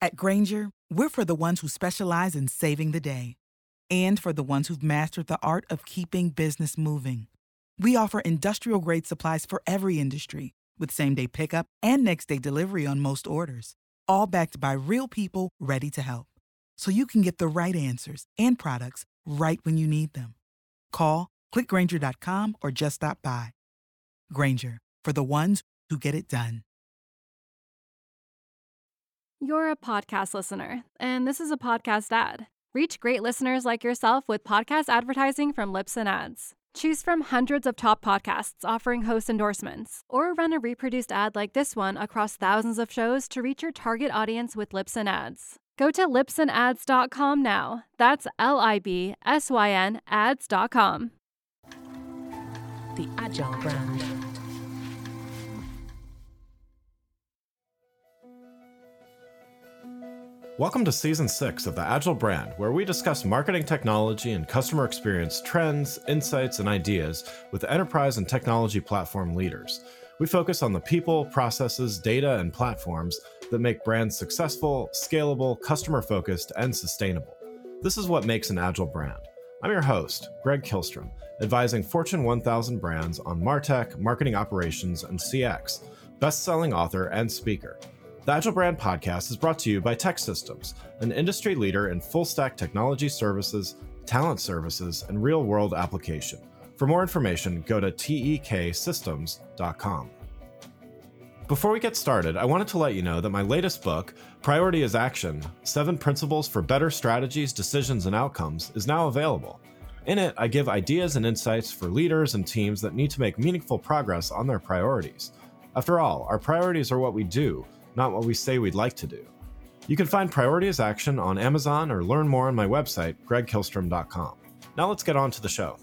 At Grainger, we're for the ones who specialize in saving the day and for the ones who've mastered the art of keeping business moving. We offer industrial-grade supplies for every industry with same-day pickup and next-day delivery on most orders, all backed by real people ready to help. So you can get the right answers and products right when you need them. Call, clickgrainger.com, or just stop by. Grainger, for the ones who get it done. You're a podcast listener, and this is a podcast ad. Reach great listeners like yourself with podcast advertising from Libsyn Ads. Choose from hundreds of top podcasts offering host endorsements, or run a reproduced ad like this one across thousands of shows to reach your target audience with Libsyn Ads. Go to libsynads.com now. That's LIBSYN ads.com. The Agile Brand. Welcome to Season 6 of The Agile Brand, where we discuss marketing technology and customer experience trends, insights, and ideas with enterprise and technology platform leaders. We focus on the people, processes, data, and platforms that make brands successful, scalable, customer-focused, and sustainable. This is what makes an Agile brand. I'm your host, Greg Kihlstrom, advising Fortune 1000 brands on MarTech, marketing operations, and CX, best-selling author and speaker. The Agile Brand Podcast is brought to you by TEKsystems, an industry leader in full-stack technology services, talent services, and real-world application. For more information, go to teksystems.com. Before we get started, I wanted to let you know that my latest book, Priority is Action: 7 Principles for Better Strategies, Decisions, and Outcomes, is now available. In it, I give ideas and insights for leaders and teams that need to make meaningful progress on their priorities. After all, our priorities are what we do, not what we say we'd like to do. You can find Priority is Action on Amazon or learn more on my website, gregkihlstrom.com. Now let's get on to the show.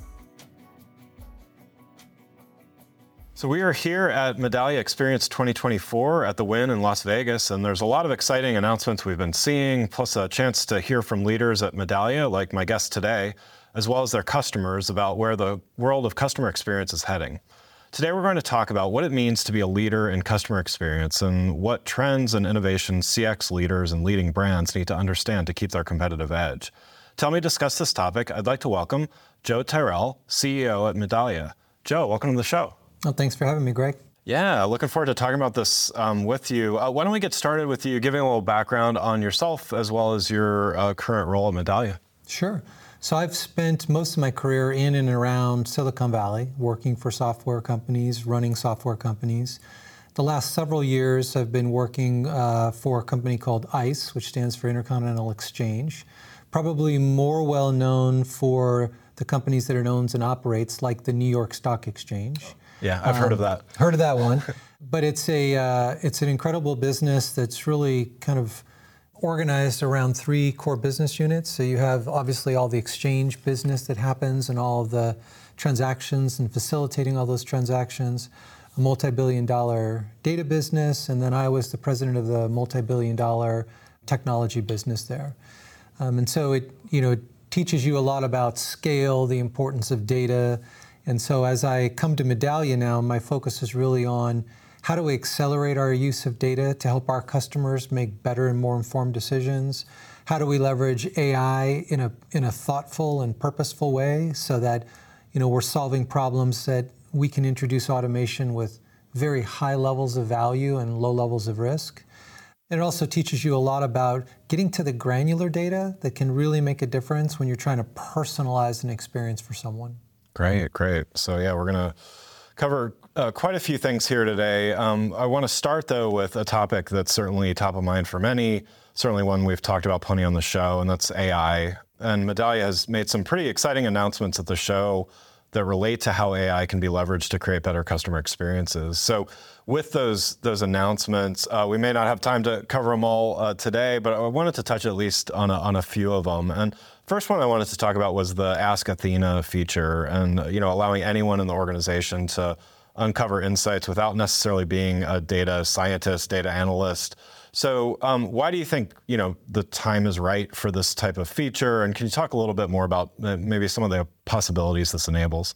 So we are here at Medallia Experience 2024 at the Wynn in Las Vegas, and there's a lot of exciting announcements we've been seeing, plus a chance to hear from leaders at Medallia, like my guest today, as well as their customers about where the world of customer experience is heading. Today, we're going to talk about what it means to be a leader in customer experience and what trends and innovations CX leaders and leading brands need to understand to keep their competitive edge. To help me discuss this topic, I'd like to welcome Joe Tyrrell, CEO at Medallia. Joe, welcome to the show. Oh, thanks for having me, Greg. Yeah, looking forward to talking about this with you. Why don't we get started with you giving a little background on yourself as well as your current role at Medallia? Sure. So I've spent most of my career in and around Silicon Valley, working for software companies, running software companies. The last several years I've been working for a company called ICE, which stands for Intercontinental Exchange, probably more well known for the companies that it owns and operates, like the New York Stock Exchange. Yeah, I've heard of that. Heard of that one. But it's an incredible business that's really kind of organized around 3 core business units. So you have obviously all the exchange business that happens and all of the transactions and facilitating all those transactions, a multi-billion-dollar data business, and then I was the president of the multi-billion-dollar technology business there. And so it teaches you a lot about scale, the importance of data. And so as I come to Medallia now, my focus is really on how do we accelerate our use of data to help our customers make better and more informed decisions? How do we leverage AI in a thoughtful and purposeful way so that we're solving problems that we can introduce automation with very high levels of value and low levels of risk? And it also teaches you a lot about getting to the granular data that can really make a difference when you're trying to personalize an experience for someone. Great. So yeah, we're going to cover quite a few things here today. I want to start, though, with a topic that's certainly top of mind for many, certainly one we've talked about plenty on the show, and that's AI. And Medallia has made some pretty exciting announcements at the show that relate to how AI can be leveraged to create better customer experiences. So with those announcements, we may not have time to cover them all today, but I wanted to touch at least on a few of them. And first one I wanted to talk about was the Ask Athena feature, and allowing anyone in the organization to uncover insights without necessarily being a data scientist, data analyst. So why do you think the time is right for this type of feature? And can you talk a little bit more about maybe some of the possibilities this enables?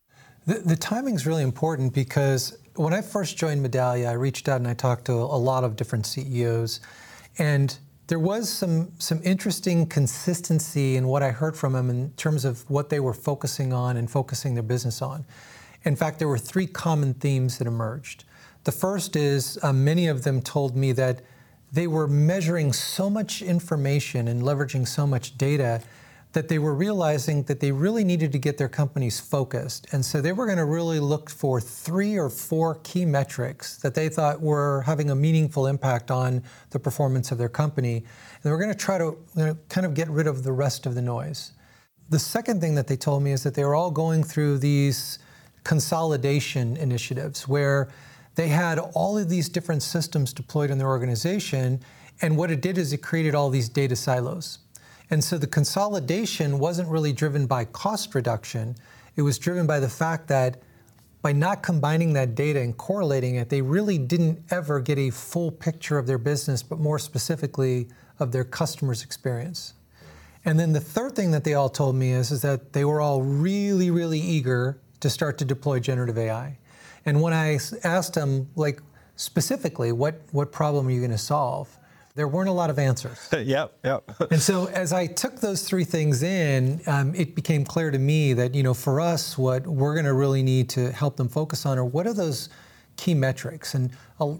The timing is really important because when I first joined Medallia, I reached out and I talked to a lot of different CEOs, and there was some interesting consistency in what I heard from them in terms of what they were focusing on and focusing their business on. In fact, there were 3 common themes that emerged. The first is many of them told me that they were measuring so much information and leveraging so much data that they were realizing that they really needed to get their companies focused. And so they were going to really look for 3 or 4 key metrics that they thought were having a meaningful impact on the performance of their company. And they were going to try to kind of get rid of the rest of the noise. The second thing that they told me is that they were all going through these consolidation initiatives where they had all of these different systems deployed in their organization, and what it did is it created all these data silos. And so the consolidation wasn't really driven by cost reduction. It was driven by the fact that by not combining that data and correlating it, they really didn't ever get a full picture of their business, but more specifically of their customers' experience. And then the third thing that they all told me is that they were all really, really eager to start to deploy generative AI. And when I asked them, like, specifically, what problem are you going to solve? There weren't a lot of answers. Yep. And so as I took those 3 things in, it became clear to me that, for us, what we're going to really need to help them focus on are what are those key metrics. And,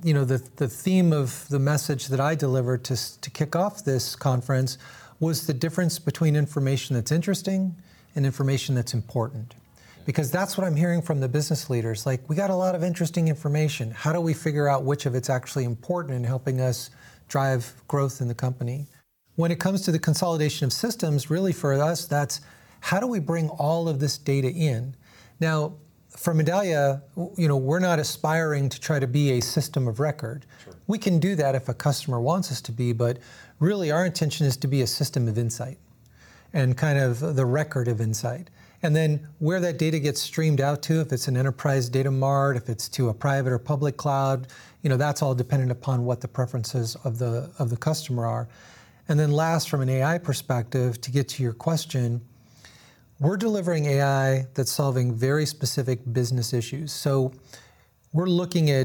the theme of the message that I delivered to kick off this conference was the difference between information that's interesting and information that's important. Because that's what I'm hearing from the business leaders. Like, we got a lot of interesting information. How do we figure out which of it's actually important in helping us drive growth in the company? When it comes to the consolidation of systems, really for us, that's how do we bring all of this data in? Now, for Medallia, we're not aspiring to try to be a system of record. Sure. We can do that if a customer wants us to be, but really our intention is to be a system of insight and kind of the record of insight. And then where that data gets streamed out to, if it's an enterprise data mart, if it's to a private or public cloud, that's all dependent upon what the preferences of the customer are. And then last, from an AI perspective, to get to your question, we're delivering AI that's solving very specific business issues. So we're looking at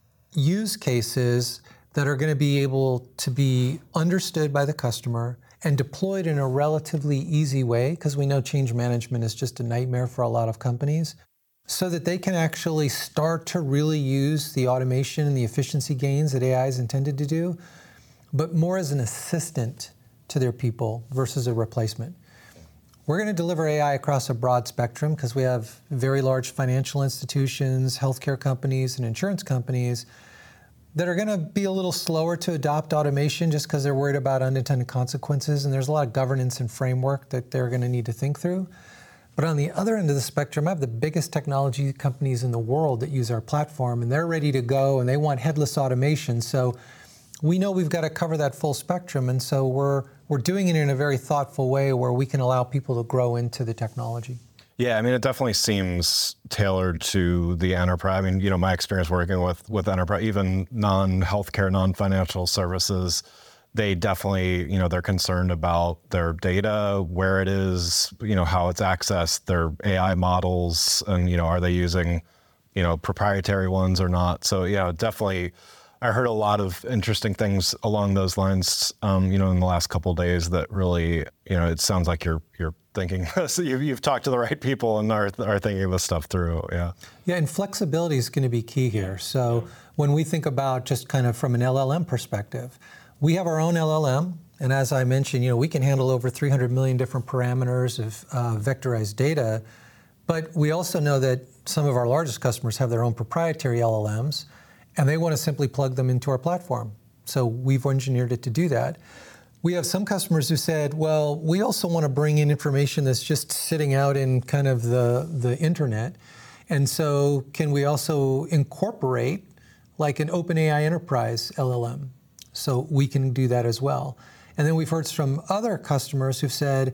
use cases that are going to be able to be understood by the customer and deployed in a relatively easy way, because we know change management is just a nightmare for a lot of companies, so that they can actually start to really use the automation and the efficiency gains that AI is intended to do, but more as an assistant to their people versus a replacement. We're going to deliver AI across a broad spectrum because we have very large financial institutions, healthcare companies, and insurance companies that are going to be a little slower to adopt automation just because they're worried about unintended consequences, and there's a lot of governance and framework that they're going to need to think through. But on the other end of the spectrum, I have the biggest technology companies in the world that use our platform, and they're ready to go, and they want headless automation. So we know we've got to cover that full spectrum, and so we're doing it in a very thoughtful way where we can allow people to grow into the technology. Yeah, I mean, it definitely seems tailored to the enterprise. I mean, my experience working with enterprise, even non-healthcare, non-financial services, they definitely, they're concerned about their data, where it is, how it's accessed, their AI models, and, are they using, proprietary ones or not? So, yeah, definitely. I heard a lot of interesting things along those lines, in the last couple of days that really, it sounds like you're thinking, so you've talked to the right people and are thinking this stuff through, yeah. Yeah, and flexibility is going to be key here. So when we think about just kind of from an LLM perspective, we have our own LLM, and as I mentioned, we can handle over 300 million different parameters of vectorized data, but we also know that some of our largest customers have their own proprietary LLMs, and they want to simply plug them into our platform. So we've engineered it to do that. We have some customers who said, well, we also want to bring in information that's just sitting out in kind of the internet. And so can we also incorporate like an OpenAI Enterprise LLM? So we can do that as well. And then we've heard from other customers who've said,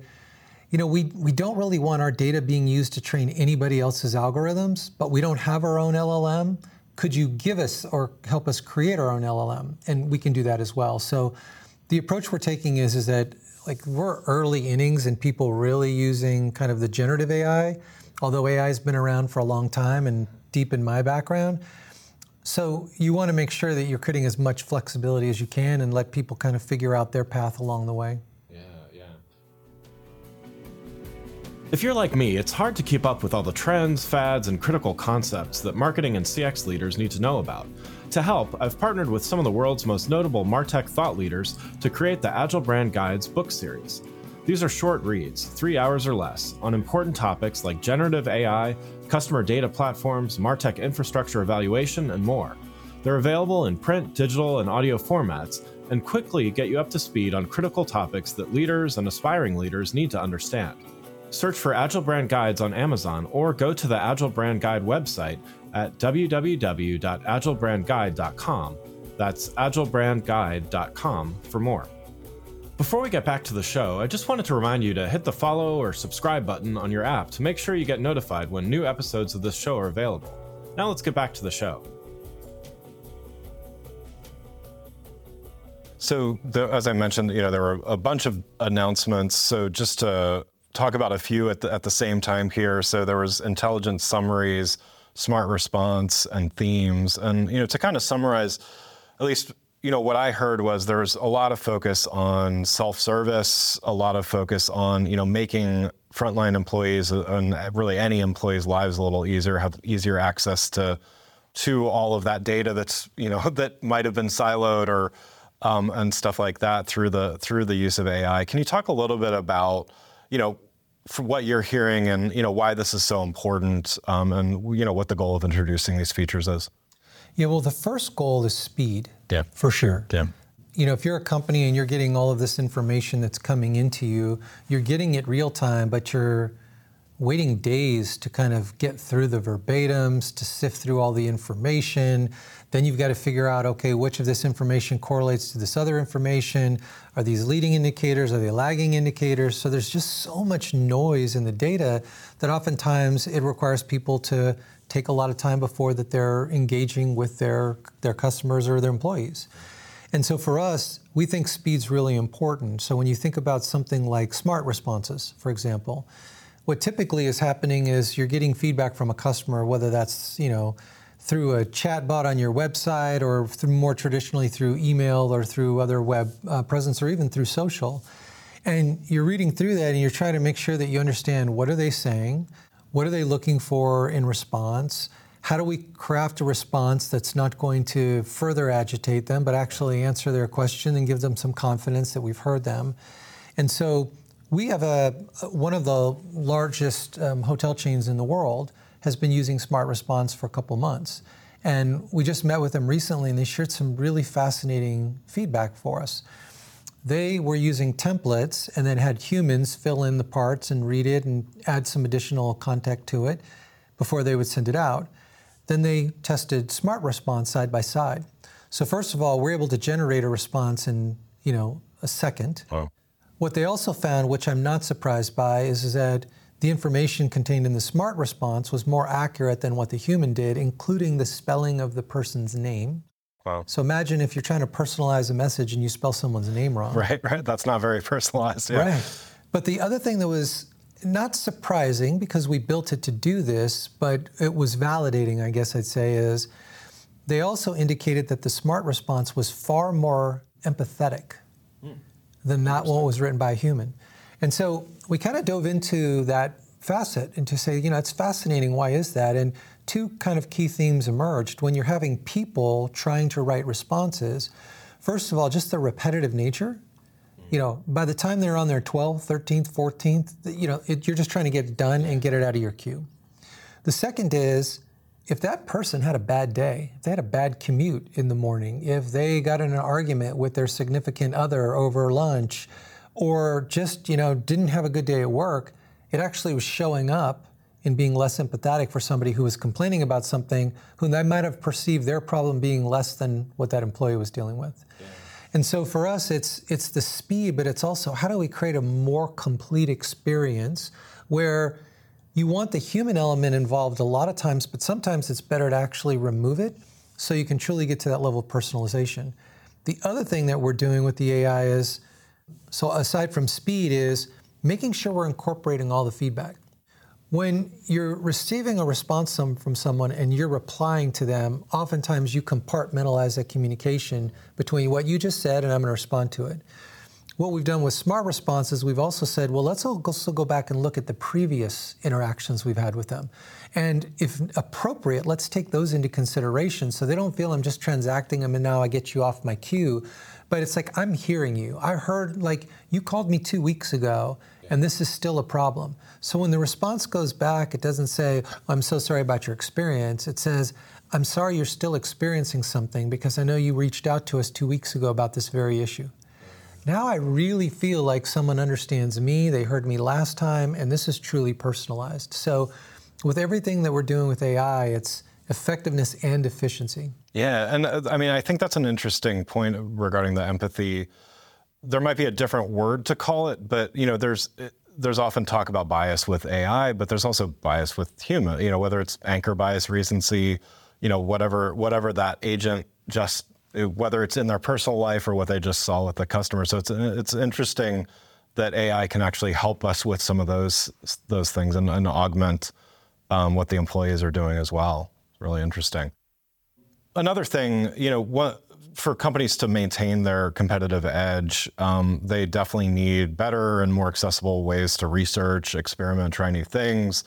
we don't really want our data being used to train anybody else's algorithms, but we don't have our own LLM. Could you give us or help us create our own LLM? And we can do that as well. So the approach we're taking is that we're early innings and people really using kind of the generative AI, although AI has been around for a long time and deep in my background. So you want to make sure that you're creating as much flexibility as you can and let people kind of figure out their path along the way. Yeah. If you're like me, it's hard to keep up with all the trends, fads, and critical concepts that marketing and CX leaders need to know about. To help, I've partnered with some of the world's most notable MarTech thought leaders to create the Agile Brand Guides book series. These are short reads, 3 hours or less, on important topics like generative AI, customer data platforms, MarTech infrastructure evaluation, and more. They're available in print, digital, and audio formats, and quickly get you up to speed on critical topics that leaders and aspiring leaders need to understand. Search for Agile Brand Guides on Amazon or go to the Agile Brand Guide website at www.agilebrandguide.com. That's agilebrandguide.com for more. Before we get back to the show, I just wanted to remind you to hit the follow or subscribe button on your app to make sure you get notified when new episodes of this show are available. Now let's get back to the show. So, as I mentioned, there were a bunch of announcements. So, just to talk about a few at the same time here. So, there was intelligence summaries, smart response, and themes. And to kind of summarize, at least what I heard was there was a lot of focus on self-service, a lot of focus on making frontline employees and really any employee's lives a little easier, have easier access to all of that data that's that might have been siloed or and stuff like that through the use of AI. Can you talk a little bit about from what you're hearing and why this is so important and what the goal of introducing these features is? Yeah, well, the first goal is speed. Yeah. For sure. Yeah. If you're a company and you're getting all of this information that's coming into you, you're getting it real time, but you're waiting days to kind of get through the verbatims, to sift through all the information. Then you've got to figure out, okay, which of this information correlates to this other information? Are these leading indicators? Are they lagging indicators? So there's just so much noise in the data that oftentimes it requires people to take a lot of time before that they're engaging with their customers or their employees. And so for us, we think speed's really important. So when you think about something like smart responses, for example, what typically is happening is you're getting feedback from a customer, whether that's, through a chat bot on your website or more traditionally through email or through other web presence or even through social. And you're reading through that and you're trying to make sure that you understand what are they saying, what are they looking for in response, how do we craft a response that's not going to further agitate them but actually answer their question and give them some confidence that we've heard them. And so we have one of the largest hotel chains in the world has been using Smart Response for a couple months. And we just met with them recently and they shared some really fascinating feedback for us. They were using templates and then had humans fill in the parts and read it and add some additional context to it before they would send it out. Then they tested Smart Response side by side. So first of all, we're able to generate a response in, a second. Oh. What they also found, which I'm not surprised by, is that the information contained in the Smart Response was more accurate than what the human did, including the spelling of the person's name. Wow. So imagine if you're trying to personalize a message and you spell someone's name wrong. Right. That's not very personalized. Yeah. Right. But the other thing that was not surprising, because we built it to do this, but it was validating, I guess I'd say, is they also indicated that the Smart Response was far more empathetic than not what was written by a human. And so we kind of dove into that facet and to say, it's fascinating, why is that? And two kind of key themes emerged. When you're having people trying to write responses, first of all, just the repetitive nature. By the time they're on their 12th, 13th, 14th, you're just trying to get it done and get it out of your queue. The second is, if that person had a bad day, if they had a bad commute in the morning, if they got in an argument with their significant other over lunch, or just, didn't have a good day at work, it actually was showing up in being less empathetic for somebody who was complaining about something who they might have perceived their problem being less than what that employee was dealing with. Yeah. And so for us, it's the speed, but it's also how do we create a more complete experience where you want the human element involved a lot of times, but sometimes it's better to actually remove it so you can truly get to that level of personalization. The other thing that we're doing with the AI is, so aside from speed, is making sure we're incorporating all the feedback. When you're receiving a response from someone and you're replying to them, oftentimes you compartmentalize that communication between what you just said and I'm going to respond to it. What we've done with Smart Responses, we've also said, well, let's also go back and look at the previous interactions we've had with them. And if appropriate, let's take those into consideration so they don't feel I'm just transacting them and now I get you off my queue. But it's like, I'm hearing you. I heard, like, you called me 2 weeks ago and this is still a problem. So when the response goes back, it doesn't say, I'm so sorry about your experience. It says, I'm sorry you're still experiencing something because I know you reached out to us 2 weeks ago about this very issue. Now I really feel like someone understands me, they heard me last time, and this is truly personalized. So with everything that we're doing with AI, it's effectiveness and efficiency. Yeah, and I mean, I think that's an interesting point regarding the empathy. There might be a different word to call it, but there's often talk about bias with AI, but there's also bias with human, whether it's anchor bias, recency, whatever that agent just, whether it's in their personal life or what they just saw with the customer. So it's interesting that AI can actually help us with some of those things and augment what the employees are doing as well. It's really interesting. Another thing, for companies to maintain their competitive edge, they definitely need better and more accessible ways to research, experiment, try new things.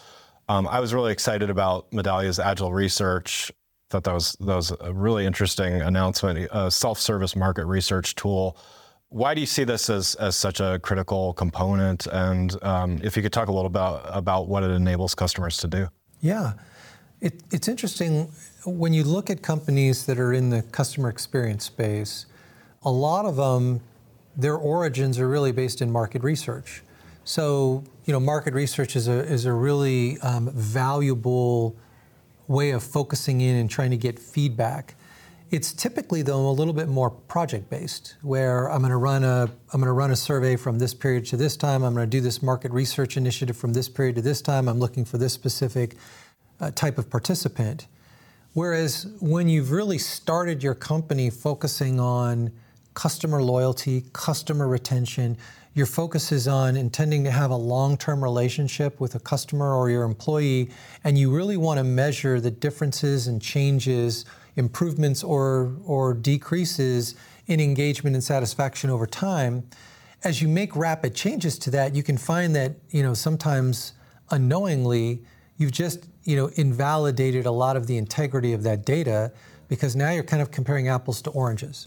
I was really excited about Medallia's Agile Research. Thought that was a really interesting announcement, a self-service market research tool. Why do you see this as such a critical component? And if you could talk a little about what it enables customers to do. Yeah, it's interesting. When you look at companies that are in the customer experience space, a lot of them, their origins are really based in market research. So, market research is a really valuable way of focusing in and trying to get feedback. It's typically, though, a little bit more project-based, where I'm going to run a survey from this period to this time. I'm going to do this market research initiative from this period to this time. I'm looking for this specific type of participant. Whereas when you've really started your company focusing on customer loyalty, customer retention, your focus is on intending to have a long-term relationship with a customer or your employee, and you really want to measure the differences and changes, improvements or decreases in engagement and satisfaction over time. As you make rapid changes to that, you can find that, sometimes unknowingly, you've just, invalidated a lot of the integrity of that data because now you're kind of comparing apples to oranges.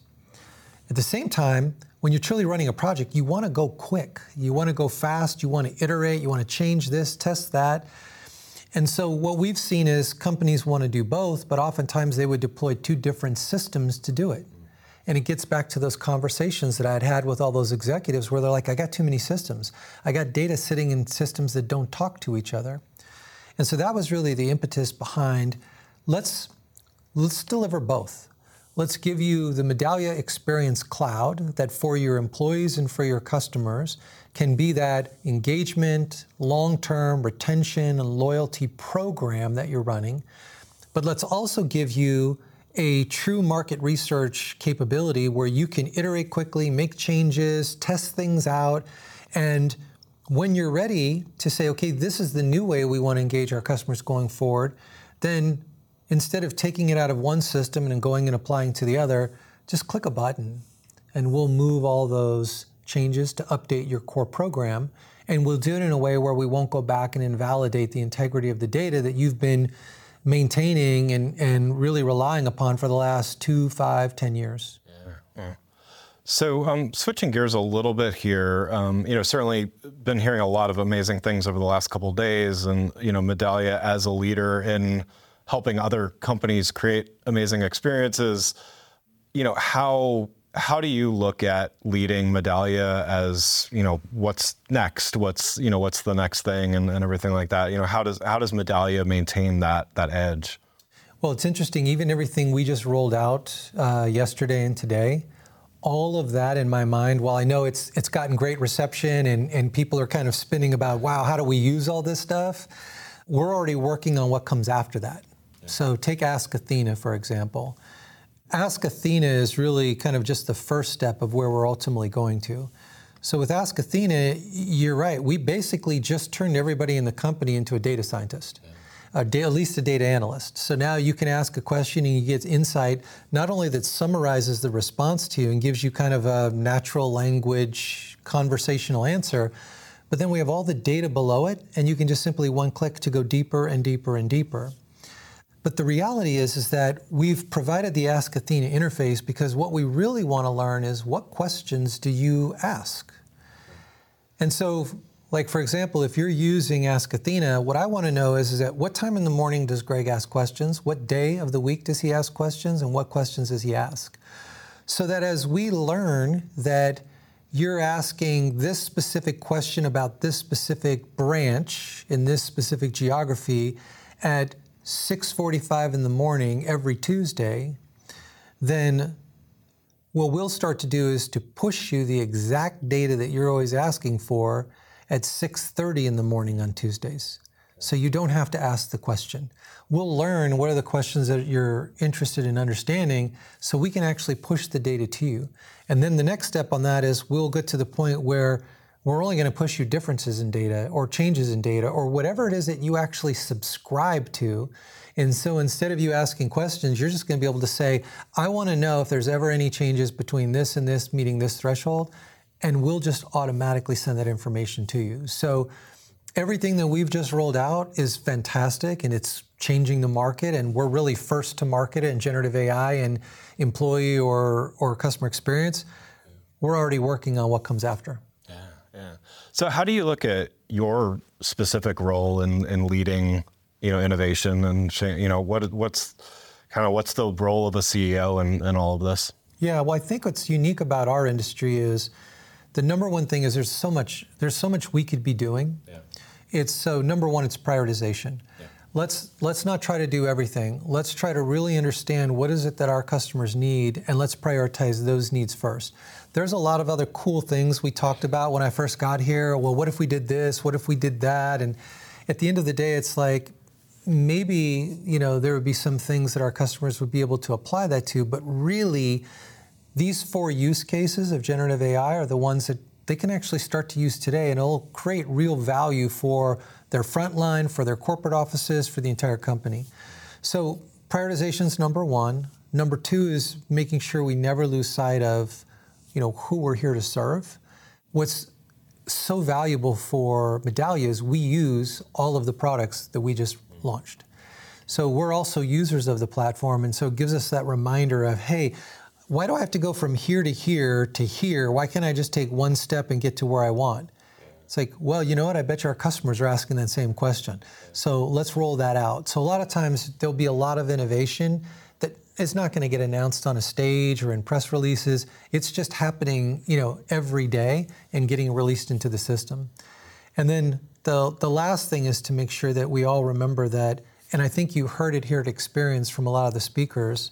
At the same time, when you're truly running a project, you want to go quick. You want to go fast. You want to iterate. You want to change this, test that. And so what we've seen is companies want to do both, but oftentimes they would deploy two different systems to do it. And it gets back to those conversations that I had with all those executives where they're like, I got too many systems. I got data sitting in systems that don't talk to each other. And so that was really the impetus behind, let's deliver both. Let's give you the Medallia Experience Cloud that for your employees and for your customers can be that engagement, long-term retention and loyalty program that you're running. But let's also give you a true market research capability where you can iterate quickly, make changes, test things out, and when you're ready to say, okay, this is the new way we want to engage our customers going forward, then instead of taking it out of one system and going and applying to the other, just click a button and we'll move all those changes to update your core program. And we'll do it in a way where we won't go back and invalidate the integrity of the data that you've been maintaining and really relying upon for the last 2, 5, 10 years. Yeah. So switching gears a little bit here, certainly been hearing a lot of amazing things over the last couple of days, and Medallia as a leader in helping other companies create amazing experiences. How do you look at leading Medallia as what's next? What's the next thing and everything like that? How does Medallia maintain that edge? Well, it's interesting. Even everything we just rolled out yesterday and today. All of that in my mind, while I know it's gotten great reception and people are kind of spinning about, wow, how do we use all this stuff? We're already working on what comes after that. Yeah. So take Ask Athena, for example. Ask Athena is really kind of just the first step of where we're ultimately going to. So with Ask Athena, you're right. We basically just turned everybody in the company into a data scientist, at least a data analyst. So now you can ask a question and you get insight, not only that summarizes the response to you and gives you kind of a natural language conversational answer, but then we have all the data below it, and you can just simply one click to go deeper and deeper and deeper. But the reality is that we've provided the Ask Athena interface because what we really want to learn is, what questions do you ask? And so, like, for example, if you're using Ask Athena, what I want to know is at what time in the morning does Greg ask questions? What day of the week does he ask questions? And what questions does he ask? So that as we learn that you're asking this specific question about this specific branch in this specific geography at 6:45 in the morning every Tuesday, then what we'll start to do is to push you the exact data that you're always asking for at 6:30 in the morning on Tuesdays. So you don't have to ask the question. We'll learn what are the questions that you're interested in understanding so we can actually push the data to you. And then the next step on that is we'll get to the point where we're only going to push you differences in data or changes in data or whatever it is that you actually subscribe to. And so instead of you asking questions, you're just going to be able to say, I want to know if there's ever any changes between this and this meeting this threshold, and we'll just automatically send that information to you. So everything that we've just rolled out is fantastic, and it's changing the market, and we're really first to market it in generative AI and employee or customer experience. We're already working on what comes after. Yeah. So how do you look at your specific role in leading, innovation and, what's the role of a CEO in all of this? Yeah, well, I think what's unique about our industry is the number one thing is there's so much we could be doing. Yeah. Number one, it's prioritization. Yeah. Let's not try to do everything. Let's try to really understand what is it that our customers need, and let's prioritize those needs first. There's a lot of other cool things we talked about when I first got here. Well, what if we did this? What if we did that? And at the end of the day, it's like, maybe, there would be some things that our customers would be able to apply that to, but really, these 4 use cases of generative AI are the ones that they can actually start to use today, and it'll create real value for their frontline, for their corporate offices, for the entire company. So prioritization is number one. Number two is making sure we never lose sight of, who we're here to serve. What's so valuable for Medallia is we use all of the products that we just launched. So we're also users of the platform, and so it gives us that reminder of, hey, why do I have to go from here to here to here? Why can't I just take one step and get to where I want? It's like, well, you know what? I bet you our customers are asking that same question. So let's roll that out. So a lot of times there'll be a lot of innovation that is not going to get announced on a stage or in press releases. It's just happening, every day and getting released into the system. And then the last thing is to make sure that we all remember that, and I think you heard it here at Experience from a lot of the speakers,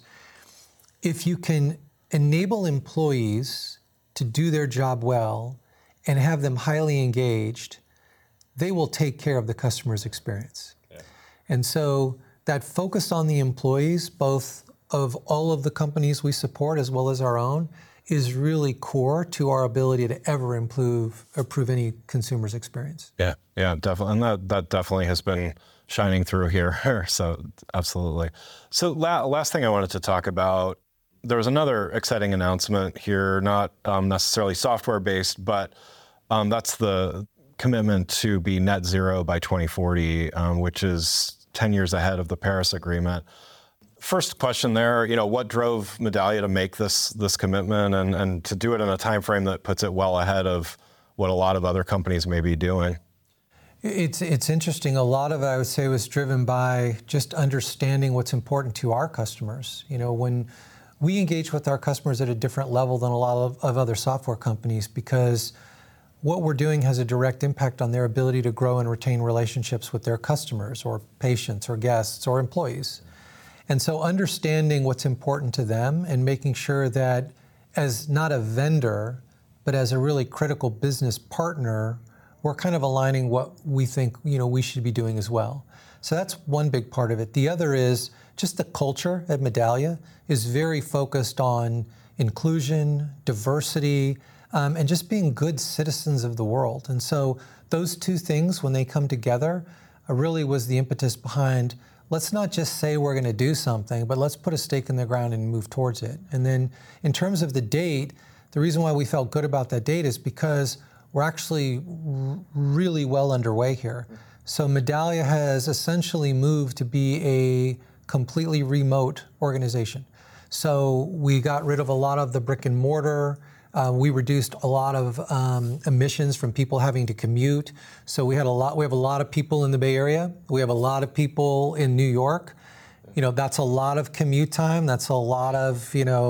if you can enable employees to do their job well and have them highly engaged, they will take care of the customer's experience. Yeah. And so that focus on the employees, both of all of the companies we support as well as our own, is really core to our ability to ever improve any consumer's experience. Yeah, definitely. And that definitely has been shining through here. So absolutely. So last thing I wanted to talk about, there was another exciting announcement here, not necessarily software-based, but that's the commitment to be net zero by 2040, which is 10 years ahead of the Paris Agreement. First question there, what drove Medallia to make this commitment and to do it in a time frame that puts it well ahead of what a lot of other companies may be doing? It's interesting. A lot of it, I would say, was driven by just understanding what's important to our customers. When we engage with our customers at a different level than a lot of other software companies, because what we're doing has a direct impact on their ability to grow and retain relationships with their customers or patients or guests or employees. And so understanding what's important to them and making sure that as not a vendor, but as a really critical business partner, we're kind of aligning what we think, we should be doing as well. So that's one big part of it. The other is just the culture at Medallia is very focused on inclusion, diversity, and just being good citizens of the world. And so those two things, when they come together, really was the impetus behind, let's not just say we're going to do something, but let's put a stake in the ground and move towards it. And then in terms of the date, the reason why we felt good about that date is because we're actually really well underway here. So Medallia has essentially moved to be a completely remote organization. So we got rid of a lot of the brick and mortar. We reduced a lot of emissions from people having to commute. So we have a lot of people in the Bay Area. We have a lot of people in New York. That's a lot of commute time. That's a lot of,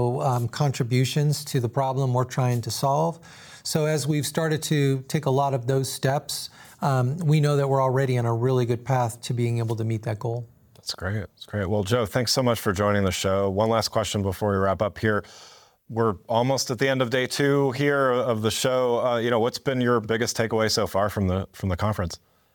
contributions to the problem we're trying to solve. So as we've started to take a lot of those steps, we know that we're already on a really good path to being able to meet that goal. That's great. That's great. Well, Joe, thanks so much for joining the show. One last question before we wrap up here. We're almost at the end of day 2 here of the show. What's been your biggest takeaway so far from the conference?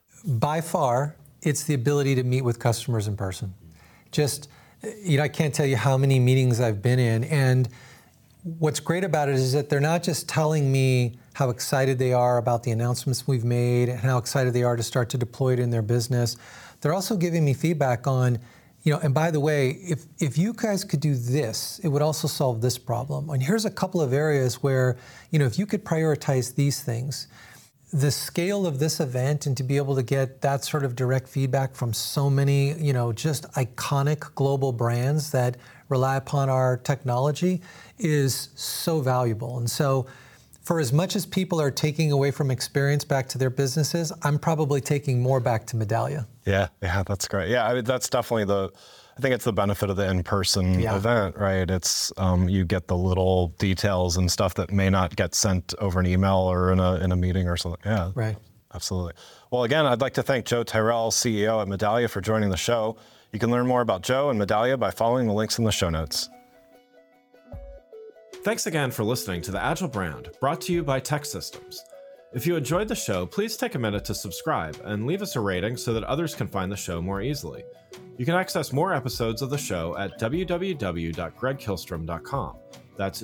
By far, it's the ability to meet with customers in person. Just, I can't tell you how many meetings I've been in. And what's great about it is that they're not just telling me how excited they are about the announcements we've made and how excited they are to start to deploy it in their business. They're also giving me feedback on, and by the way, if you guys could do this, it would also solve this problem. And here's a couple of areas where, if you could prioritize these things, the scale of this event and to be able to get that sort of direct feedback from so many, just iconic global brands that rely upon our technology is so valuable. And so for as much as people are taking away from experience back to their businesses, I'm probably taking more back to Medallia. Yeah, that's great. Yeah, that's definitely I think it's the benefit of the in-person event, right? It's you get the little details and stuff that may not get sent over an email or in a meeting or something. Yeah, right. Absolutely. Well, again, I'd like to thank Joe Tyrrell, CEO at Medallia, for joining the show. You can learn more about Joe and Medallia by following the links in the show notes. Thanks again for listening to The Agile Brand, brought to you by TEKsystems. If you enjoyed the show, please take a minute to subscribe and leave us a rating so that others can find the show more easily. You can access more episodes of the show at www.gregkihlstrom.com. That's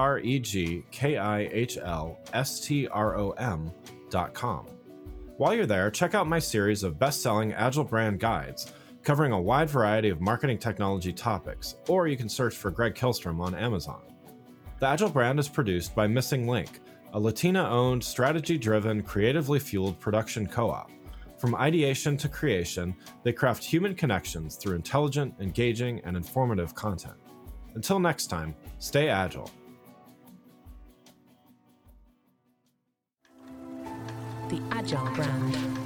GregKihlstrom.com. While you're there, check out my series of best-selling Agile Brand guides covering a wide variety of marketing technology topics, or you can search for Greg Kihlstrom on Amazon. The Agile Brand is produced by Missing Link, a Latina-owned, strategy-driven, creatively fueled production co-op. From ideation to creation, they craft human connections through intelligent, engaging, and informative content. Until next time, stay agile. The Agile Brand.